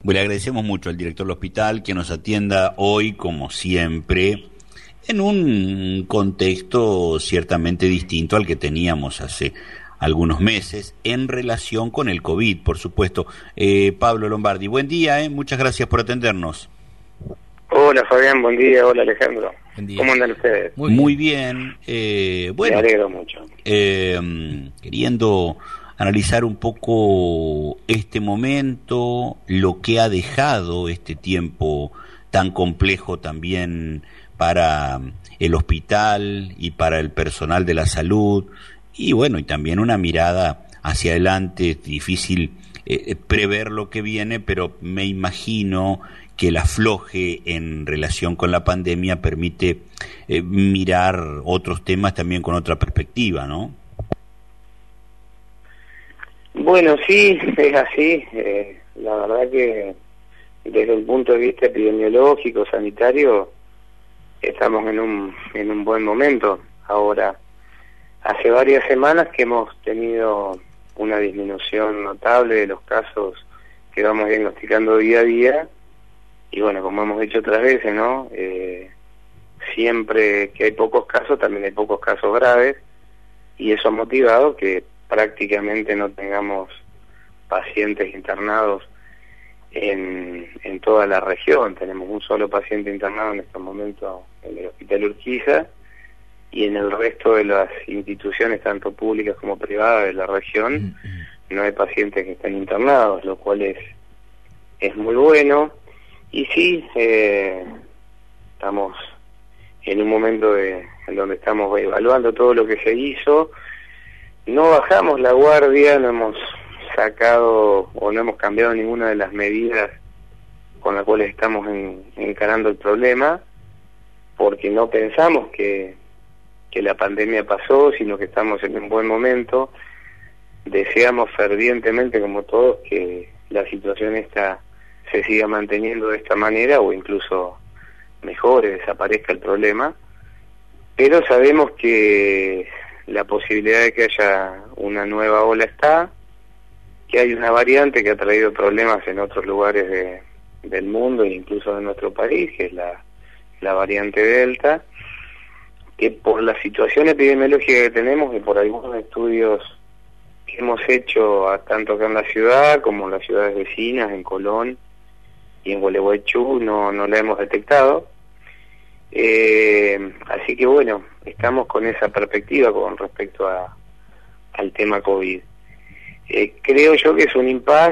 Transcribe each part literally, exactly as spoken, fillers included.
Le agradecemos mucho al director del hospital que nos atienda hoy, como siempre, en un contexto ciertamente distinto al que teníamos hace algunos meses, en relación con el COVID, por supuesto. Eh, Pablo Lombardi, buen día, eh, muchas gracias por atendernos. Hola Fabián, buen día, hola Alejandro. Buen día. ¿Cómo andan ustedes? Muy bien. Muy bien. Eh, bueno, me alegro mucho. Eh, queriendo analizar un poco este momento, lo que ha dejado este tiempo tan complejo también para el hospital y para el personal de la salud, y bueno, y también una mirada hacia adelante. Es difícil eh, prever lo que viene, pero me imagino que el afloje en relación con la pandemia permite eh, mirar otros temas también con otra perspectiva, ¿no? Bueno, sí, es así. Eh, la verdad que desde el punto de vista epidemiológico, sanitario, estamos en un en un buen momento. Ahora, hace varias semanas que hemos tenido una disminución notable de los casos que vamos diagnosticando día a día, y bueno, como hemos dicho otras veces, ¿no? Eh, siempre que hay pocos casos, también hay pocos casos graves, y eso ha motivado que prácticamente no tengamos pacientes internados en, en toda la región. Tenemos un solo paciente internado en este momento en el Hospital Urquiza, y en el resto de las instituciones, tanto públicas como privadas de la región, no hay pacientes que estén internados, lo cual es, es muy bueno. Y sí, eh, estamos en un momento de, en donde estamos evaluando todo lo que se hizo. No bajamos la guardia, no hemos sacado o no hemos cambiado ninguna de las medidas con las cuales estamos en, encarando el problema, porque no pensamos que, que la pandemia pasó, sino que estamos en un buen momento. Deseamos fervientemente, como todos, que la situación esta se siga manteniendo de esta manera, o incluso mejore, desaparezca el problema, pero sabemos que la posibilidad de que haya una nueva ola está, que hay una variante que ha traído problemas en otros lugares de, del mundo e incluso de nuestro país, que es la, la variante Delta, que por la situación epidemiológica que tenemos y por algunos estudios que hemos hecho tanto acá en la ciudad como en las ciudades vecinas, en Colón y en Gualeguaychú, no, no la hemos detectado. Eh, así que bueno, estamos con esa perspectiva con respecto a, al tema COVID. Eh, creo yo que es un impasse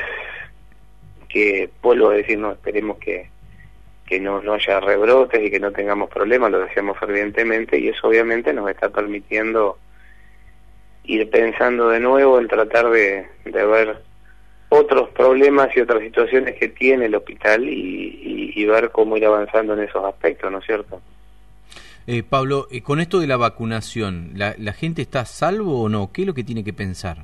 que, vuelvo a decir, no esperemos que, que no, no haya rebrotes y que no tengamos problemas, lo deseamos fervientemente, y eso obviamente nos está permitiendo ir pensando de nuevo en tratar de, de ver otros problemas y otras situaciones que tiene el hospital y, y, y ver cómo ir avanzando en esos aspectos, ¿no es cierto? Eh, Pablo, eh, con esto de la vacunación, ¿la, ¿la gente está a salvo o no? ¿Qué es lo que tiene que pensar?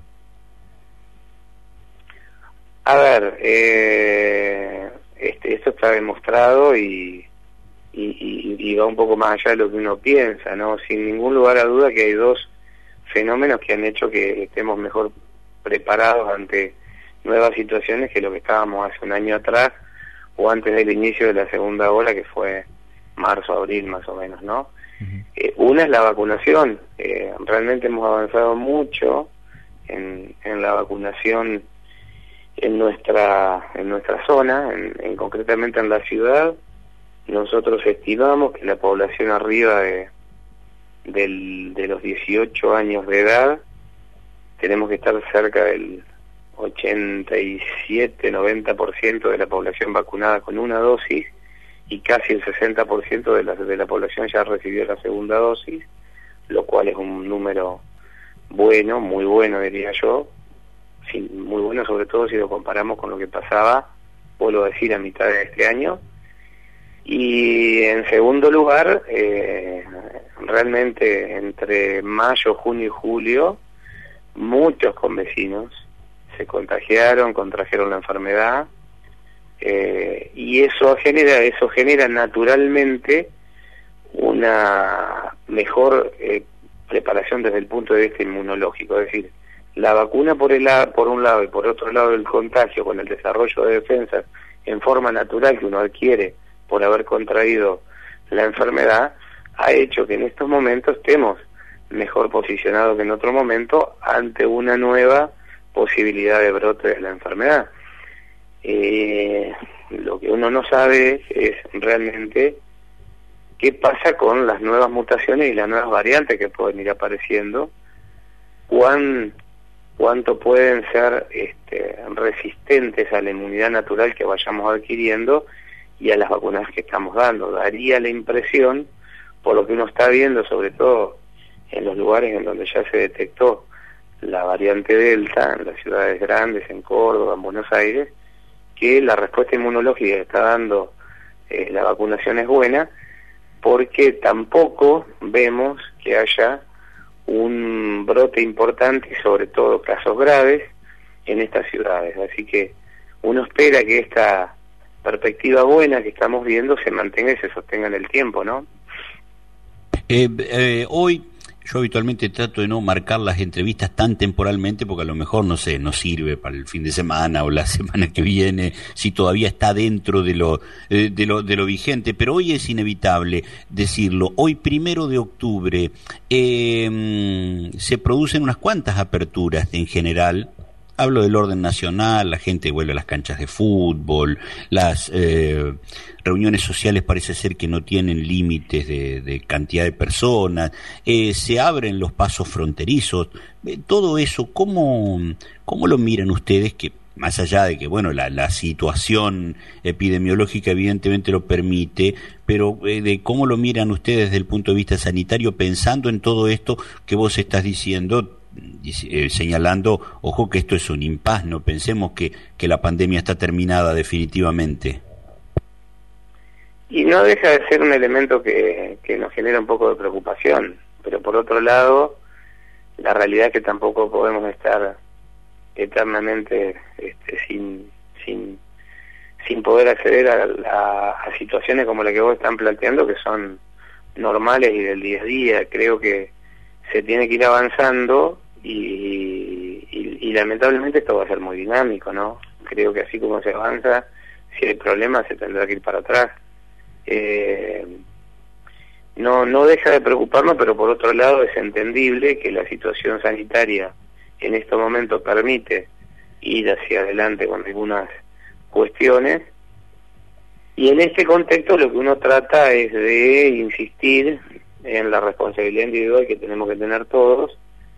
A ver, eh, este, esto está demostrado y, y, y, y va un poco más allá de lo que uno piensa, ¿no? Sin ningún lugar a duda que hay dos fenómenos que han hecho que estemos mejor preparados ante nuevas situaciones que lo que estábamos hace un año atrás o antes del inicio de la segunda ola, que fue marzo, abril más o menos, ¿no? Uh-huh. Eh, una es la vacunación. Eh, realmente hemos avanzado mucho en, en la vacunación en nuestra en nuestra zona, en, en concretamente en la ciudad. Nosotros estimamos que la población arriba de del, de los dieciocho años de edad tenemos que estar cerca del ochenta y siete noventa por ciento de la población vacunada con una dosis, y casi el sesenta por ciento de la, de la población ya recibió la segunda dosis, lo cual es un número bueno, muy bueno diría yo, sí, muy bueno sobre todo si lo comparamos con lo que pasaba, vuelvo a decir, a mitad de este año. Y en segundo lugar, eh, realmente entre mayo, junio y julio, muchos convecinos se contagiaron, contrajeron la enfermedad, eh, y eso genera, eso genera naturalmente una mejor eh, preparación desde el punto de vista inmunológico, es decir, la vacuna por, el, por un lado y por otro lado el contagio con el desarrollo de defensas en forma natural que uno adquiere por haber contraído la enfermedad, ha hecho que en estos momentos estemos mejor posicionados que en otro momento ante una nueva posibilidad de brote de la enfermedad. Eh, lo que uno no sabe es realmente qué pasa con las nuevas mutaciones y las nuevas variantes que pueden ir apareciendo, cuán cuánto pueden ser este, resistentes a la inmunidad natural que vayamos adquiriendo y a las vacunas que estamos dando. Daría la impresión, por lo que uno está viendo, sobre todo en los lugares en donde ya se detectó la variante Delta, en las ciudades grandes, en Córdoba, en Buenos Aires, que la respuesta inmunológica que está dando eh, la vacunación es buena, porque tampoco vemos que haya un brote importante y sobre todo casos graves en estas ciudades. Así que uno espera que esta perspectiva buena que estamos viendo se mantenga y se sostenga en el tiempo, ¿no? Eh, eh, hoy yo habitualmente trato de no marcar las entrevistas tan temporalmente porque a lo mejor, no sé, no sirve para el fin de semana o la semana que viene, si todavía está dentro de lo, eh, de lo, de lo vigente, pero hoy es inevitable decirlo. Hoy, primero de octubre, eh, se producen unas cuantas aperturas en general. Hablo del orden nacional, la gente vuelve a las canchas de fútbol, las eh, reuniones sociales parece ser que no tienen límites de, de cantidad de personas, eh, se abren los pasos fronterizos, eh, todo eso, ¿cómo, cómo lo miran ustedes? Que más allá de que, bueno, la, la situación epidemiológica evidentemente lo permite, pero eh, de cómo lo miran ustedes desde el punto de vista sanitario, pensando en todo esto que vos estás diciendo, Eh, señalando, ojo que esto es un impas, no pensemos que, que la pandemia está terminada definitivamente. Y no deja de ser un elemento que, que nos genera un poco de preocupación, pero por otro lado, la realidad es que tampoco podemos estar eternamente este, sin, sin, sin poder acceder a, a, a situaciones como la que vos están planteando, que son normales y del día a día. Creo que se tiene que ir avanzando y, y, y lamentablemente esto va a ser muy dinámico, ¿no? Creo que así como se avanza, si hay problemas se tendrá que ir para atrás. Eh, no, no deja de preocuparnos, pero por otro lado es entendible que la situación sanitaria en estos momentos permite ir hacia adelante con algunas cuestiones, y en este contexto lo que uno trata es de insistir en la responsabilidad individual que tenemos que tener todos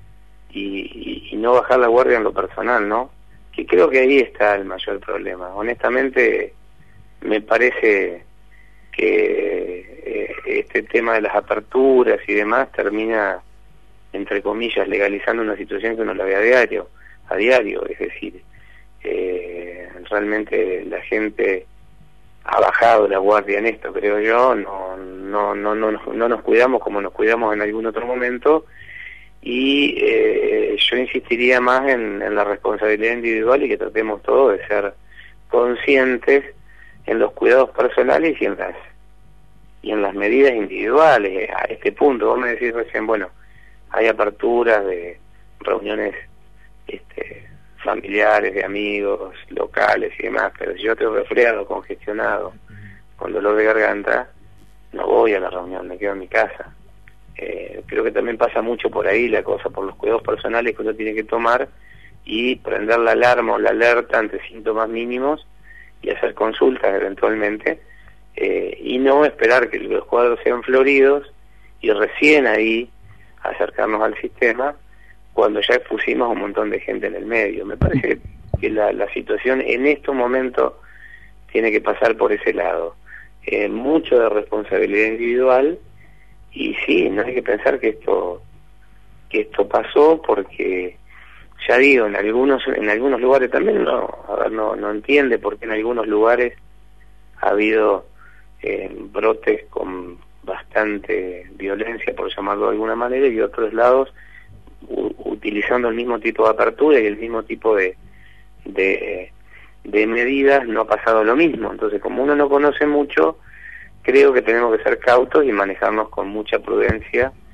y, y no bajar la guardia en lo personal, ¿no? Que creo que ahí está el mayor problema. Honestamente, me parece que eh, este tema de las aperturas y demás termina, entre comillas, legalizando una situación que uno la ve a diario, a diario, es decir, eh, realmente la gente ha bajado la guardia en esto, creo yo. No, no, no, no, no nos cuidamos como nos cuidamos en algún otro momento, y eh, yo insistiría más en, en la responsabilidad individual y que tratemos todos de ser conscientes en los cuidados personales y en las y en las medidas individuales. A este punto, vos me decís recién, bueno, hay aperturas de reuniones este, familiares, de amigos, locales y demás, pero si yo estoy resfriado, congestionado, con dolor de garganta, no voy a la reunión, me quedo en mi casa. Eh, creo que también pasa mucho por ahí la cosa, por los cuidados personales que uno tiene que tomar y prender la alarma o la alerta ante síntomas mínimos y hacer consultas eventualmente, eh, y no esperar que los cuadros sean floridos y recién ahí acercarnos al sistema cuando ya expusimos a un montón de gente en el medio. Me parece que la, la situación en estos momentos tiene que pasar por ese lado. Eh, mucho de responsabilidad individual, y sí, no hay que pensar que esto que esto pasó porque, ya digo, en algunos en algunos lugares también no, a ver, no, no entiende por qué en algunos lugares ha habido eh, brotes con bastante violencia, por llamarlo de alguna manera, y otros lados utilizando el mismo tipo de apertura y el mismo tipo de, de de medidas no ha pasado lo mismo. Entonces, como uno no conoce mucho, creo que tenemos que ser cautos y manejarnos con mucha prudencia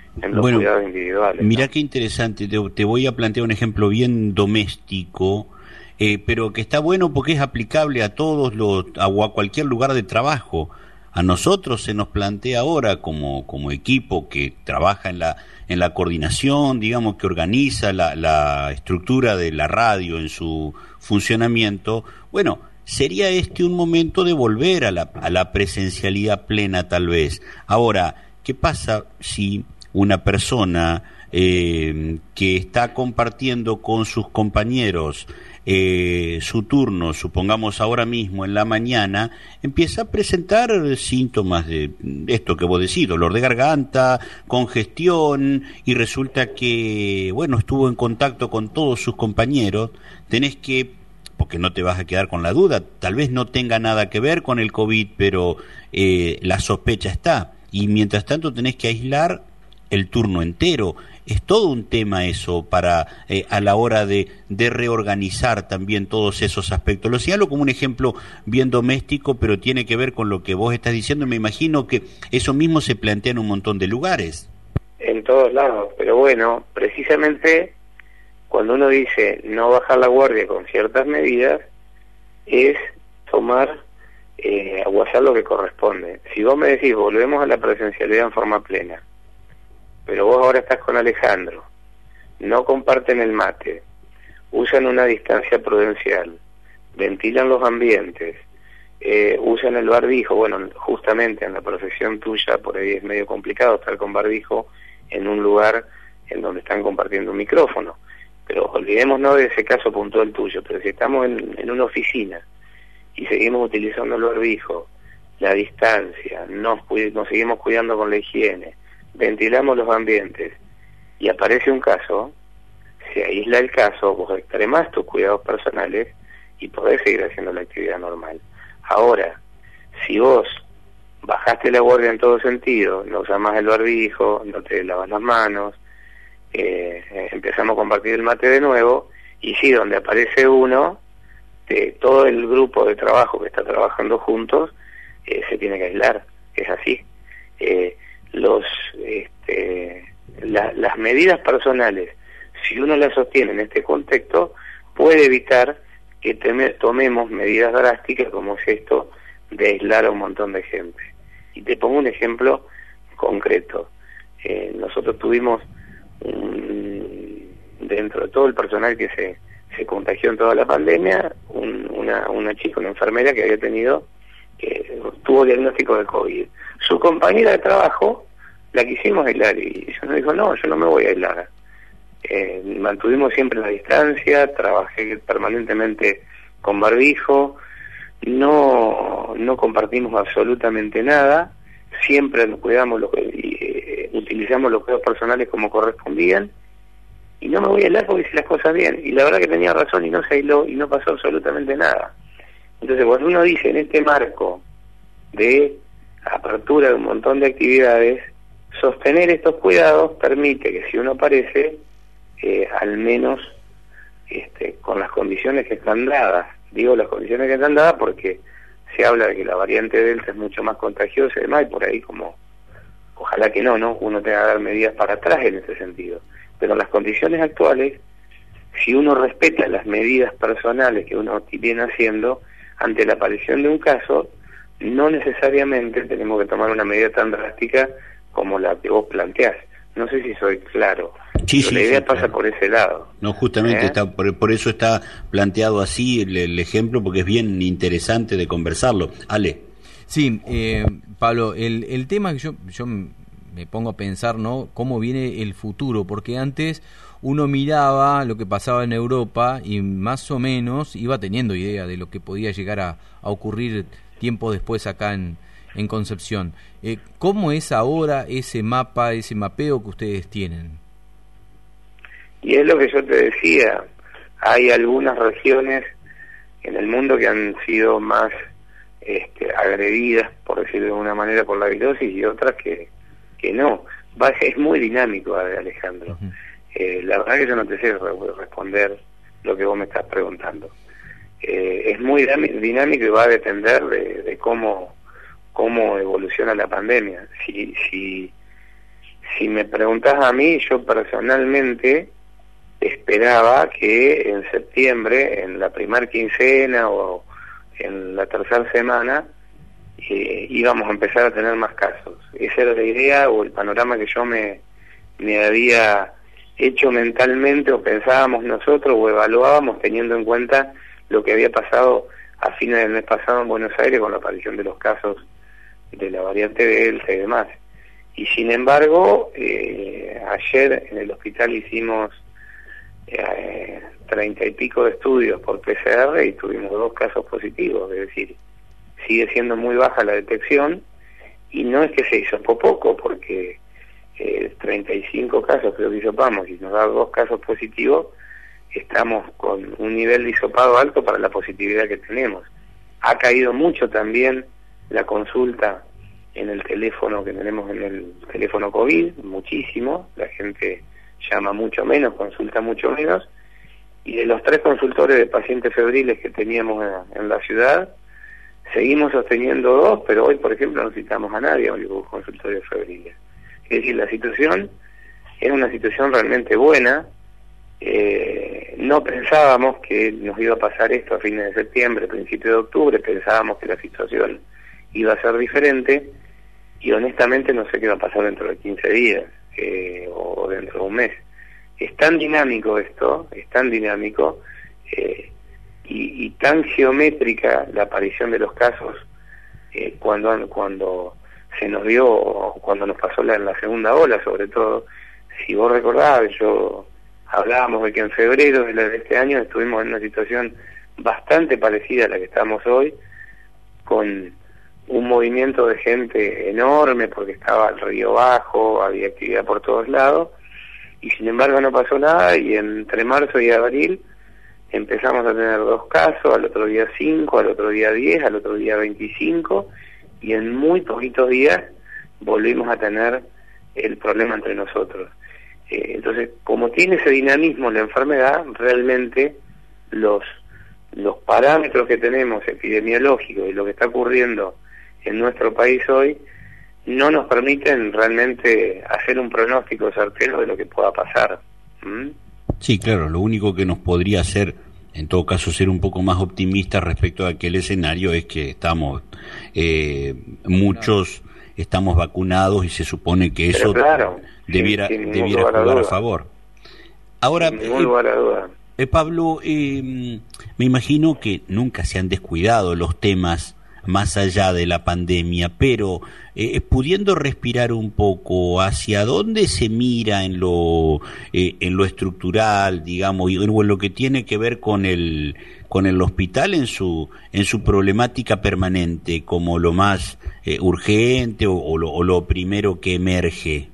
en los bueno, cuidados individuales. Mirá ¿no? qué interesante, te, te voy a plantear un ejemplo bien doméstico, eh, pero que está bueno porque es aplicable a todos los, a, a cualquier lugar de trabajo. A nosotros se nos plantea ahora como, como equipo que trabaja en la, en la coordinación, digamos, que organiza la, la estructura de la radio en su funcionamiento. Bueno, sería este un momento de volver a la, a la presencialidad plena tal vez. Ahora, ¿qué pasa si una persona eh, que está compartiendo con sus compañeros eh, su turno, supongamos ahora mismo en la mañana, empieza a presentar síntomas de esto que vos decís, dolor de garganta, congestión, y resulta que, bueno, estuvo en contacto con todos sus compañeros, tenés que, porque no te vas a quedar con la duda, tal vez no tenga nada que ver con el COVID, pero eh, la sospecha está, y mientras tanto tenés que aislar el turno entero. Es todo un tema eso para eh, a la hora de, de reorganizar también todos esos aspectos. Lo señalo como un ejemplo bien doméstico, pero tiene que ver con lo que vos estás diciendo. Me imagino que eso mismo se plantea en un montón de lugares. En todos lados, pero bueno, precisamente cuando uno dice no bajar la guardia con ciertas medidas, es tomar eh, o hacer lo que corresponde. Si vos me decís, volvemos a la presencialidad en forma plena, pero vos ahora estás con Alejandro, no comparten el mate, usan una distancia prudencial, ventilan los ambientes, eh, usan el barbijo. Bueno, justamente en la profesión tuya por ahí es medio complicado estar con barbijo en un lugar en donde están compartiendo un micrófono, pero olvidémonos de ese caso puntual tuyo. Pero si estamos en, en una oficina y seguimos utilizando el barbijo, la distancia, nos, nos seguimos cuidando con la higiene, ventilamos los ambientes y aparece un caso, se aísla el caso, vos extremás tus cuidados personales y podés seguir haciendo la actividad normal. Ahora, si vos bajaste la guardia en todo sentido, no usás más el barbijo, no te lavas las manos, eh, empezamos a compartir el mate de nuevo, y sí, donde aparece uno, de todo el grupo de trabajo que está trabajando juntos, eh, se tiene que aislar, es así. Eh, los este, la, las medidas personales, si uno las sostiene en este contexto, puede evitar que teme, tomemos medidas drásticas como es esto de aislar a un montón de gente. Y te pongo un ejemplo concreto. Eh, nosotros tuvimos un, dentro de todo el personal que se, se contagió en toda la pandemia, un, una, una chica, una enfermera que había tenido que tuvo diagnóstico de COVID. Su compañera de trabajo la quisimos aislar y ella nos dijo, no, yo no me voy a aislar. Eh, mantuvimos siempre la distancia, trabajé permanentemente con barbijo, no no compartimos absolutamente nada, siempre nos cuidamos, los, eh, utilizamos los cuidados personales como correspondían, y no me voy a aislar porque hice las cosas bien. Y la verdad que tenía razón y no se aisló y no pasó absolutamente nada. Entonces, cuando uno dice en este marco de apertura de un montón de actividades, sostener estos cuidados permite que si uno aparece, eh, al menos este, con las condiciones que están dadas, digo las condiciones que están dadas porque se habla de que la variante Delta es mucho más contagiosa y demás, y por ahí como, ojalá que no, ¿no? Uno tenga que dar medidas para atrás en ese sentido. Pero en las condiciones actuales, si uno respeta las medidas personales que uno viene haciendo, ante la aparición de un caso, no necesariamente tenemos que tomar una medida tan drástica como la que vos planteás. No sé si soy claro. Sí, sí, la idea sí, pasa claro. por ese lado. No, justamente ¿Eh? está por, por eso está planteado así el, el ejemplo, porque es bien interesante de conversarlo. Ale. Sí, eh, Pablo, el, el tema que yo, yo me pongo a pensar, ¿no? Cómo viene el futuro, porque antes uno miraba lo que pasaba en Europa y más o menos iba teniendo idea de lo que podía llegar a, a ocurrir tiempo después acá en, en Concepción. Eh, ¿Cómo es ahora ese mapa, ese mapeo que ustedes tienen? Y es lo que yo te decía, hay algunas regiones en el mundo que han sido más este, agredidas, por decirlo de alguna manera, por la virosis, y otras que, que no. Va, es muy dinámico, Alejandro. Uh-huh. Eh, la verdad que yo no te sé responder lo que vos me estás preguntando. Eh, es muy dinámico y va a depender de, de cómo cómo evoluciona la pandemia. Si si si me preguntás a mí, yo personalmente esperaba que en septiembre, en la primer quincena o en la tercera semana, eh, íbamos a empezar a tener más casos. Esa era la idea o el panorama que yo me, me había hecho mentalmente, o pensábamos nosotros o evaluábamos teniendo en cuenta lo que había pasado a fines del mes pasado en Buenos Aires con la aparición de los casos de la variante Delta y demás. Y sin embargo, eh, ayer en el hospital hicimos eh, treinta y pico de estudios por P C R y tuvimos dos casos positivos, es decir, sigue siendo muy baja la detección, y no es que se hizo poco, porque eh, treinta y cinco casos creo que hisopamos y nos da dos casos positivos, estamos con un nivel de hisopado alto para la positividad que tenemos. Ha caído mucho también la consulta en el teléfono que tenemos, en el teléfono COVID, muchísimo, la gente llama mucho menos, consulta mucho menos, y de los tres consultores de pacientes febriles que teníamos en, en la ciudad, seguimos sosteniendo dos, pero hoy, por ejemplo, no citamos a nadie a un consultorio febriles. Es decir, la situación es una situación realmente buena. Eh, no pensábamos que nos iba a pasar esto a fines de septiembre, principio de octubre, pensábamos que la situación iba a ser diferente, y honestamente no sé qué va a pasar dentro de quince días eh, o dentro de un mes. Es tan dinámico esto, es tan dinámico eh, y, y tan geométrica la aparición de los casos eh, cuando cuando se nos dio, cuando nos pasó la, la segunda ola, sobre todo. Si vos recordás, yo hablábamos de que en febrero de, la, de este año estuvimos en una situación bastante parecida a la que estamos hoy, con un movimiento de gente enorme porque estaba el río bajo, había actividad por todos lados, y sin embargo no pasó nada, y entre marzo y abril empezamos a tener dos casos, al otro día cinco, al otro día diez, al otro día veinticinco, y en muy poquitos días volvimos a tener el problema entre nosotros. Eh, entonces, como tiene ese dinamismo la enfermedad, realmente los, los parámetros que tenemos epidemiológicos y lo que está ocurriendo en nuestro país hoy no nos permiten realmente hacer un pronóstico certero de lo que pueda pasar. ¿Mm? Sí, claro, lo único que nos podría hacer, en todo caso, ser un poco más optimistas respecto a aquel escenario es que estamos, eh, muchos estamos vacunados y se supone que eso claro, debiera, sin, sin debiera jugar a, a favor. Ahora, sin ningún lugar a duda. Eh, Pablo, eh, me imagino que nunca se han descuidado los temas más allá de la pandemia, pero eh, pudiendo respirar un poco, ¿hacia dónde se mira en lo eh, en lo estructural, digamos, y o en lo que tiene que ver con el con el hospital en su en su problemática permanente, como lo más eh, urgente o, o, lo, o lo primero que emerge?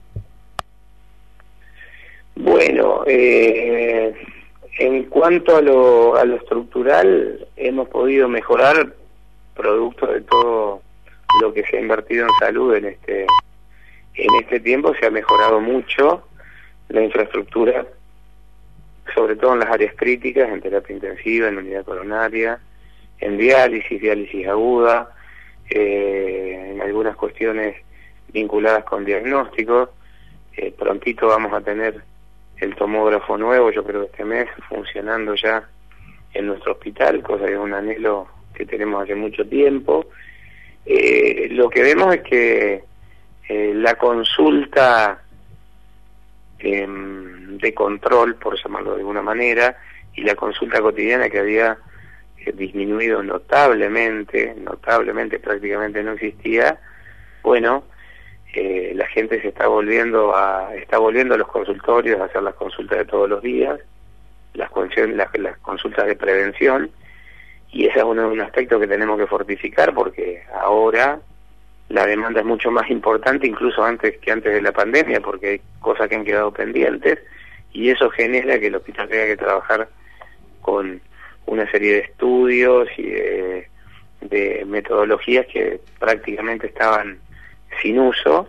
Bueno, eh, en cuanto a lo a lo estructural, hemos podido mejorar producto de todo lo que se ha invertido en salud en este en este tiempo. Se ha mejorado mucho la infraestructura, sobre todo en las áreas críticas, en terapia intensiva, en unidad coronaria, en diálisis, diálisis aguda, eh, en algunas cuestiones vinculadas con diagnósticos. Eh, prontito vamos a tener el tomógrafo nuevo, yo creo que este mes, funcionando ya en nuestro hospital, cosa que es un anhelo que tenemos hace mucho tiempo. Eh, lo que vemos es que eh, la consulta eh, de control, por llamarlo de alguna manera, y la consulta cotidiana, que había eh, disminuido notablemente, notablemente, prácticamente no existía, bueno, eh, la gente se está volviendo a está volviendo a los consultorios a hacer las consultas de todos los días, las, las, las consultas de prevención. Y ese es uno, un aspecto que tenemos que fortificar, porque ahora la demanda es mucho más importante, incluso antes que antes de la pandemia, porque hay cosas que han quedado pendientes, y eso genera que el hospital tenga que trabajar con una serie de estudios y de, de metodologías que prácticamente estaban sin uso,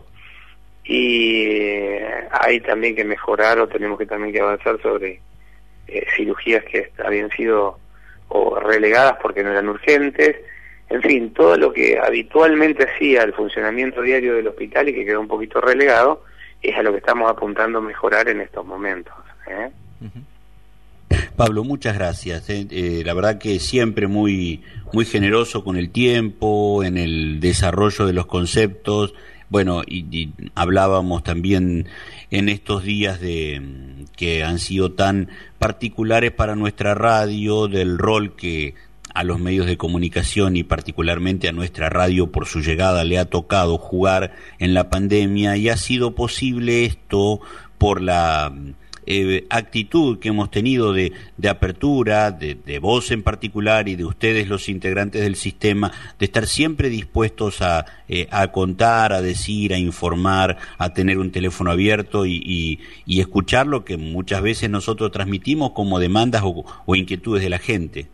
y hay también que mejorar, o tenemos que también que avanzar sobre eh, cirugías que habían sido o relegadas porque no eran urgentes. En fin, todo lo que habitualmente hacía el funcionamiento diario del hospital y que quedó un poquito relegado, es a lo que estamos apuntando a mejorar en estos momentos, ¿eh? Uh-huh. Pablo, muchas gracias. Eh, eh, la verdad que siempre muy, muy generoso con el tiempo, en el desarrollo de los conceptos. Bueno, y, y hablábamos también en estos días de que han sido tan particulares para nuestra radio, del rol que a los medios de comunicación y particularmente a nuestra radio por su llegada le ha tocado jugar en la pandemia, y ha sido posible esto por la Eh, actitud que hemos tenido de, de apertura, de, de vos en particular y de ustedes los integrantes del sistema, de estar siempre dispuestos a, eh, a contar, a decir, a informar, a tener un teléfono abierto y, y, y escuchar lo que muchas veces nosotros transmitimos como demandas o, o inquietudes de la gente.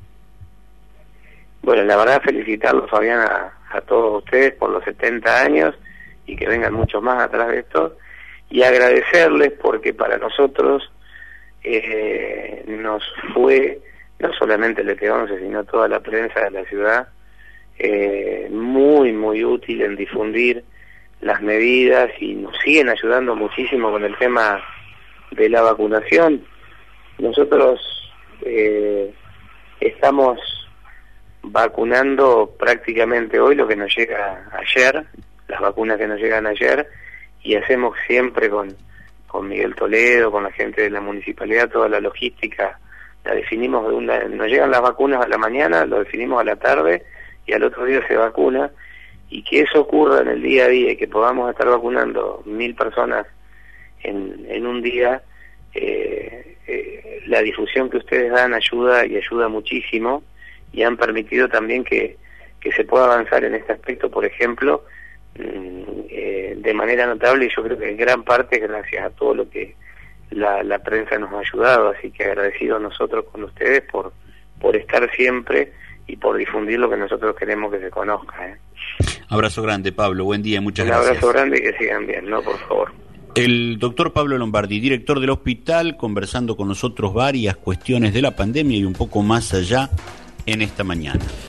Bueno, la verdad felicitarlos, Fabián, a, a todos ustedes por los setenta años y que vengan muchos más atrás de esto. Y agradecerles porque para nosotros eh, nos fue, no solamente el E T once, sino toda la prensa de la ciudad, eh, muy, muy útil en difundir las medidas y nos siguen ayudando muchísimo con el tema de la vacunación. Nosotros eh, estamos vacunando prácticamente hoy lo que nos llega ayer, las vacunas que nos llegan ayer, y hacemos siempre con, con Miguel Toledo, con la gente de la municipalidad, toda la logística, la definimos de una, nos llegan las vacunas a la mañana, lo definimos a la tarde, y al otro día se vacuna, y que eso ocurra en el día a día, y que podamos estar vacunando mil personas en, en un día, eh, eh, la difusión que ustedes dan ayuda, y ayuda muchísimo, y han permitido también que, que se pueda avanzar en este aspecto, por ejemplo, Eh, de manera notable, y yo creo que en gran parte gracias a todo lo que la, la prensa nos ha ayudado, así que agradecidos nosotros con ustedes por por estar siempre y por difundir lo que nosotros queremos que se conozca, ¿eh? Abrazo grande, Pablo, buen día, muchas Un gracias. Un abrazo grande y que sigan bien, ¿no? Por favor. El doctor Pablo Lombardi, director del hospital, conversando con nosotros varias cuestiones de la pandemia y un poco más allá en esta mañana.